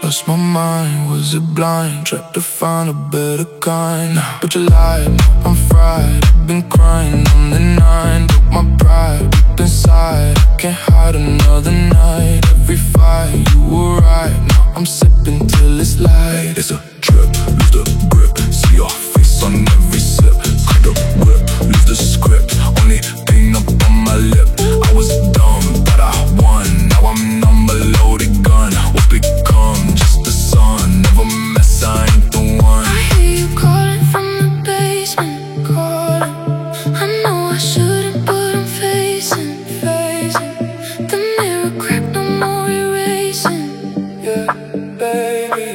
lost my mind, was it blind? Tried to find a better kind, but you lied, I'm fried. I've been crying on the night. Broke my pride deep inside, I can't hide another night. Every fight, you were right. Now I'm sipping till it's light. It's a trip, lose the grip. See your face on every sip. Crack the whip, lose the script. Only pain up on my lip. I was dumb, but I won. Now I'm numb, a loaded gun. What's become? Just the sun. Never mess, I ain't the one. I hear you calling from the basement, calling. I know I shouldn't, but I'm facing the mirror cracked, no more erasing. Yeah, baby.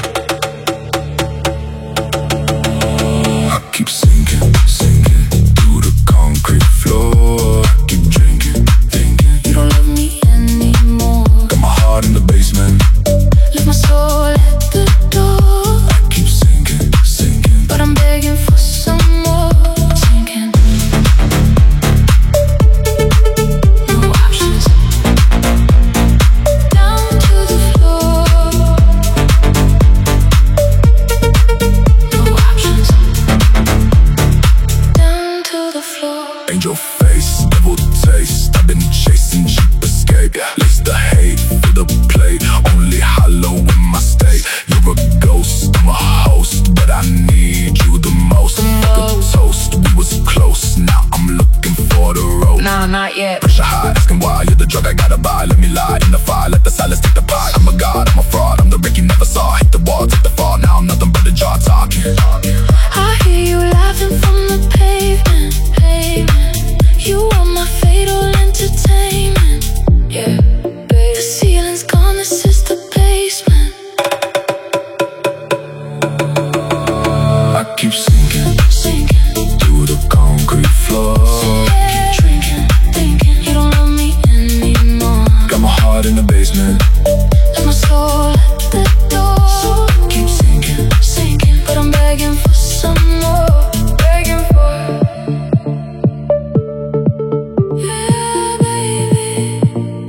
I keep sinking through the concrete floor. Keep drinking, thinking You don't love me anymore. got my heart in the basement. Left my soul at the door, I keep sinking, but I'm begging for some more. Sinking, no options. Down to the floor, no options. Down to the floor. angel face, devil taste. I've been chasing cheap escape. Lace the hate for the plate. Only hollow in my state. You're a ghost, I'm a host, but I need you the most. Fuck a toast, we was close. Now I'm looking for the road. Nah, not yet. Pressure high, asking why. You're the drug I gotta buy. Let me lie in the fire, let the silence take the pie. I'm a god, I'm a fraud, I'm the wreck you never saw. Hit the wall, take the fall. Now I'm nothing but a jaw talking. I hear you laughing from the pavement. You are my fatal entertainment. Yeah, babe. The ceiling's gone, this is the basement. I keep sinking through the concrete floor. Keep drinking, thinking you don't love me anymore. Got my heart in the basement. Left my soul at the door. Keep sinking, but I'm begging for some more. Begging for, yeah, baby.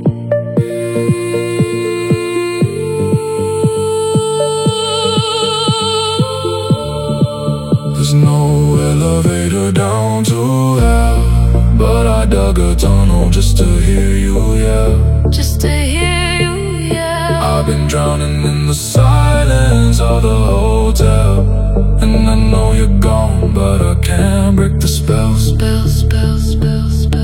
There's no elevator down to hell, but I dug a tunnel just to hear you yell. Just to hear you, yeah. I've been drowning in the silence of the hotel, and I know you're gone, but I can't break the spell. Spell, spell, spell, spell.